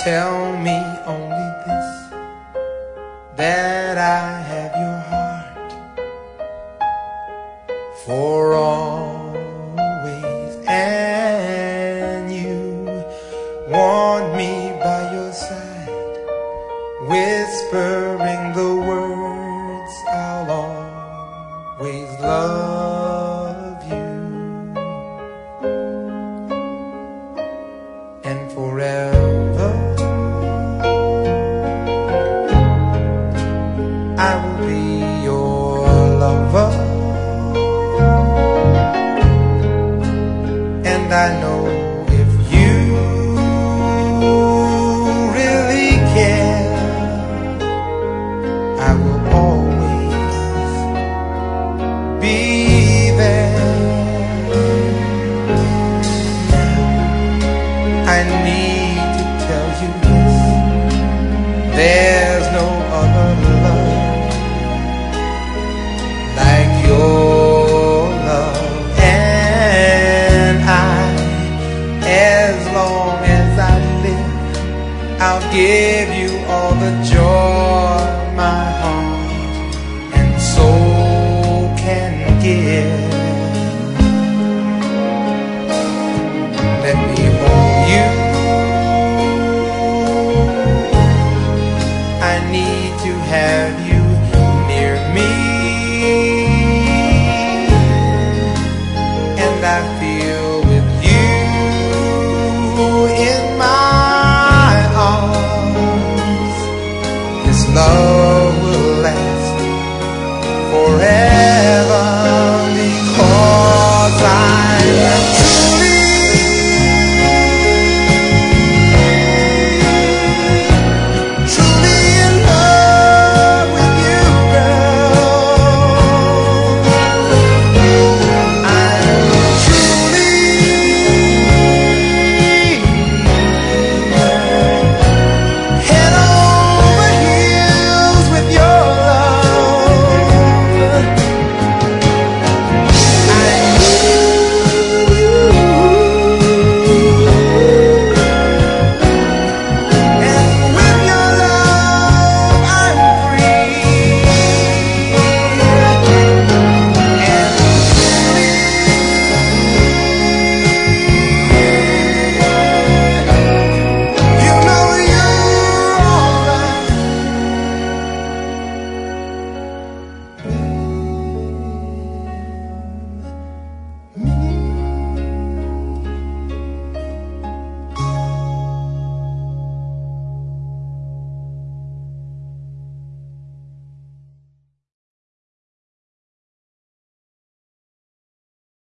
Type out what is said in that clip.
tell me only this, that I have your heart for always, and you want me by your side, whispering the words, I'll always love you, and forever I will be your lover. And I know if you really care, I will always be there. Now I need to tell you this, there's no other love like your love. And as long as I live, I'll give you all the joy my heart and soul can give. Let me hold you, I need to have you near me, and I feel with you in my arms, this love will last forever.